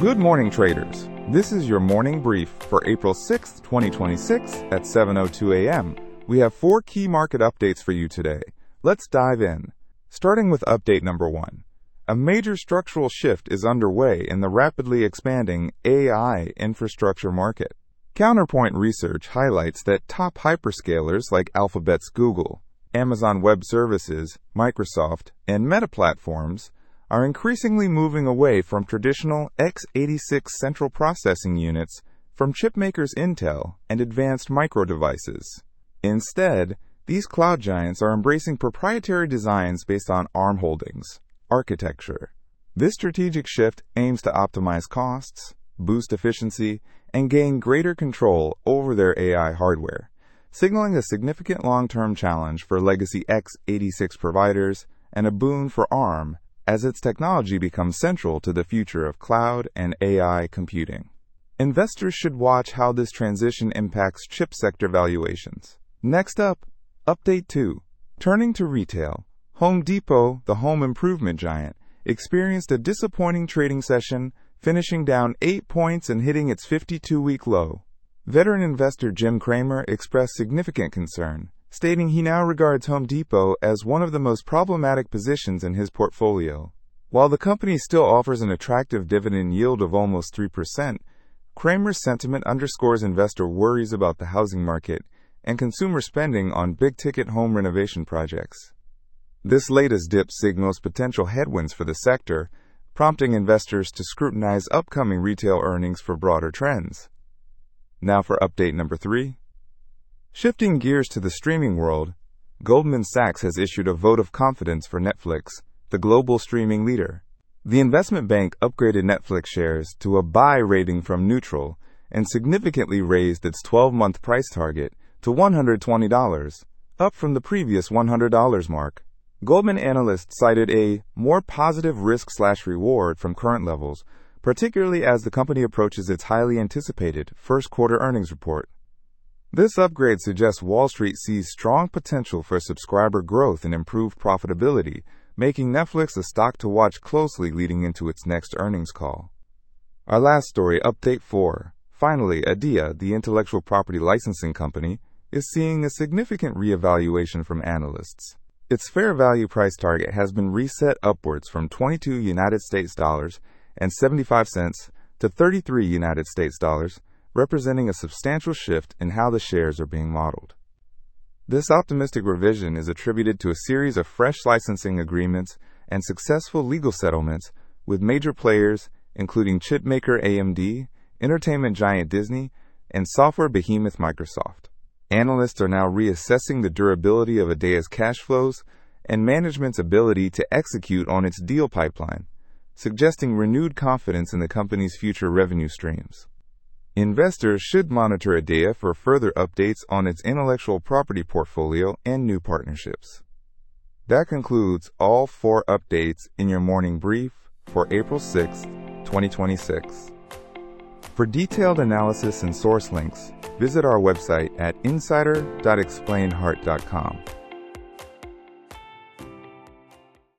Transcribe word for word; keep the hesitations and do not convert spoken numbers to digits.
Good morning, traders. This is your morning brief for April sixth, twenty twenty-six at seven oh two a m We have four key market updates for you today. Let's dive in. Starting with update number one. A major structural shift is underway in the rapidly expanding A I infrastructure market. Counterpoint Research highlights that top hyperscalers like Alphabet's Google, Amazon Web Services, Microsoft, and Meta platforms are increasingly moving away from traditional x eighty-six central processing units from chipmakers Intel and Advanced Micro Devices. Instead, these cloud giants are embracing proprietary designs based on ARM Holdings architecture. This strategic shift aims to optimize costs, boost efficiency, and gain greater control over their A I hardware, signaling a significant long-term challenge for legacy x eighty-six providers and a boon for ARM as its technology becomes central to the future of cloud and A I computing. Investors should watch how this transition impacts chip sector valuations. Next up, Update two. Turning to retail, Home Depot, the home improvement giant, experienced a disappointing trading session, finishing down eight points and hitting its fifty-two-week low. Veteran investor Jim Cramer expressed significant concern, stating he now regards Home Depot as one of the most problematic positions in his portfolio. While the company still offers an attractive dividend yield of almost three percent, Cramer's sentiment underscores investor worries about the housing market and consumer spending on big-ticket home renovation projects. This latest dip signals potential headwinds for the sector, prompting investors to scrutinize upcoming retail earnings for broader trends. Now for update number three. Shifting gears to the streaming world, Goldman Sachs has issued a vote of confidence for Netflix, the global streaming leader. The investment bank upgraded Netflix shares to a buy rating from neutral and significantly raised its twelve-month price target to one hundred twenty dollars, up from the previous one hundred dollars mark. Goldman analysts cited a more positive risk-slash-reward from current levels, particularly as the company approaches its highly anticipated first-quarter earnings report. This upgrade suggests Wall Street sees strong potential for subscriber growth and improved profitability, making Netflix a stock to watch closely leading into its next earnings call. Our last story, Update four. Finally, Adeia, the intellectual property licensing company, is seeing a significant reevaluation from analysts. Its fair value price target has been reset upwards from twenty-two United States dollars and seventy-five cents to thirty-three United States dollars, representing a substantial shift in how the shares are being modeled. This optimistic revision is attributed to a series of fresh licensing agreements and successful legal settlements with major players including chipmaker A M D, entertainment giant Disney, and software behemoth Microsoft. Analysts are now reassessing the durability of Adeia's cash flows and management's ability to execute on its deal pipeline, suggesting renewed confidence in the company's future revenue streams. Investors should monitor Adeia for further updates on its intellectual property portfolio and new partnerships. That concludes all four updates in your morning brief for April sixth, twenty twenty-six. For detailed analysis and source links, visit our website at insider dot explained heart dot com.